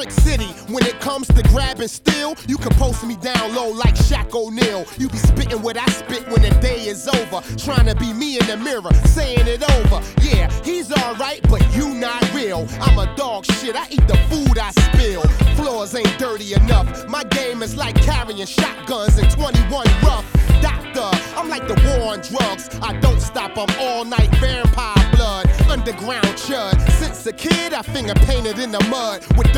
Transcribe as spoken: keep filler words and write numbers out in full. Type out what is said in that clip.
York City. When it comes to grabbing steel, you can post me down low like Shaq O'Neal. You be spitting what I spit when the day is over. Trying to be me in the mirror, saying it over. Yeah, he's alright, but you not real. I'm a dog shit, I eat the food I spill. Floors ain't dirty enough. My game is like carrying shotguns and twenty-one rough. Doctor, I'm like the war on drugs. I don't stop, I'm all night vampire blood. Underground chud. Since a kid, I finger painted in the mud with